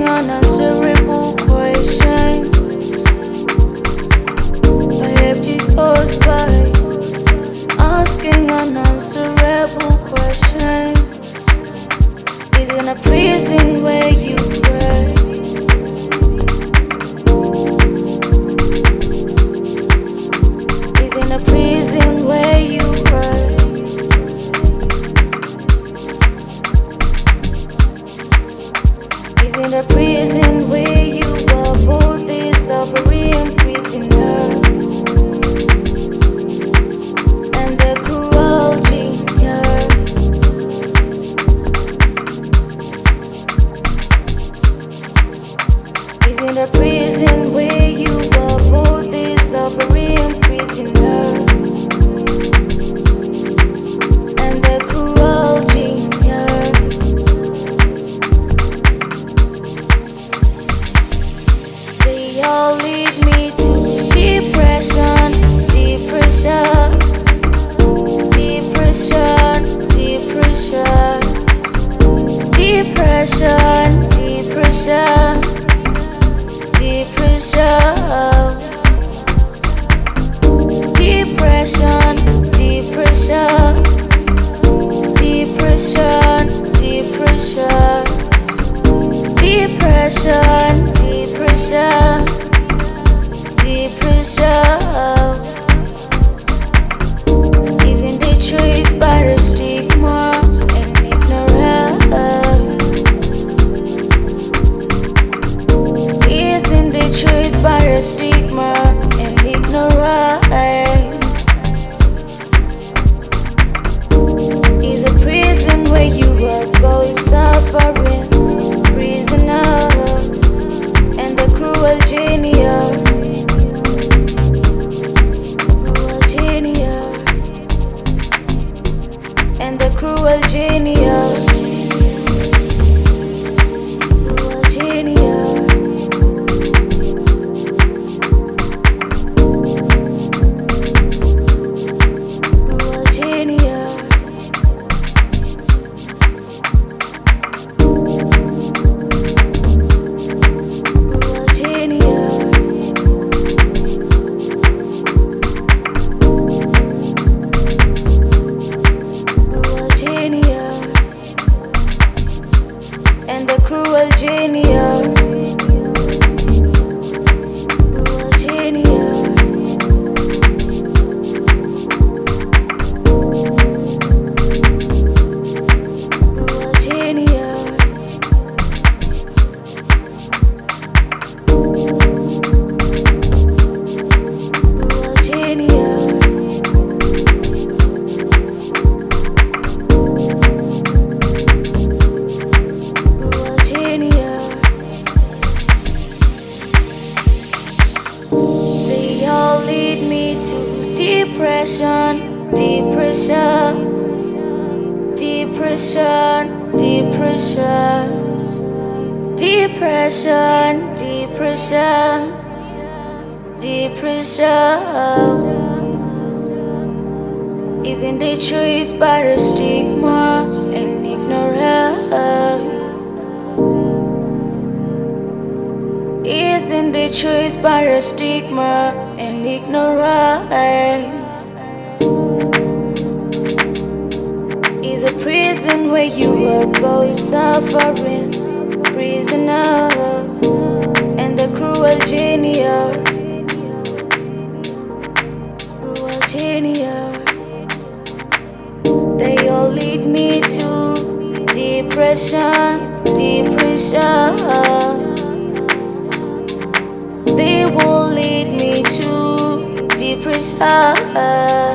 asking unanswerable questions. I have disposed by asking unanswerable questions. Is in a prison where you were. Is in a prison where you were. Is in a prison where you were. Both is suffering prisoner and the cruel genius. Is in a prison where you were. Both is suffering prisoner and the cruel genius. They all lead me to depression, depression, depression, depression, depression, depression, depression, depression, depression, depression, depression, depression, depression. Isn't the choice but a stigma and ignorance? Isn't the choice but a stigma and ignorance? Is a prison where you were both suffering, prisoner and the cruel genius, cruel genius, and the cruel genius, cruel genius. And the cruel genius, cruel genius, cruel genius. They all lead me to depression, depression, depression, depression, depression, depression, depression. Isn't the choice but a stigma and ignorance? Isn't the choice but a stigma and ignorance? Is a prison where you were both suffering, prisoner and the cruel genius, cruel genius. They all lead me to depression, depression. They will lead me to depression.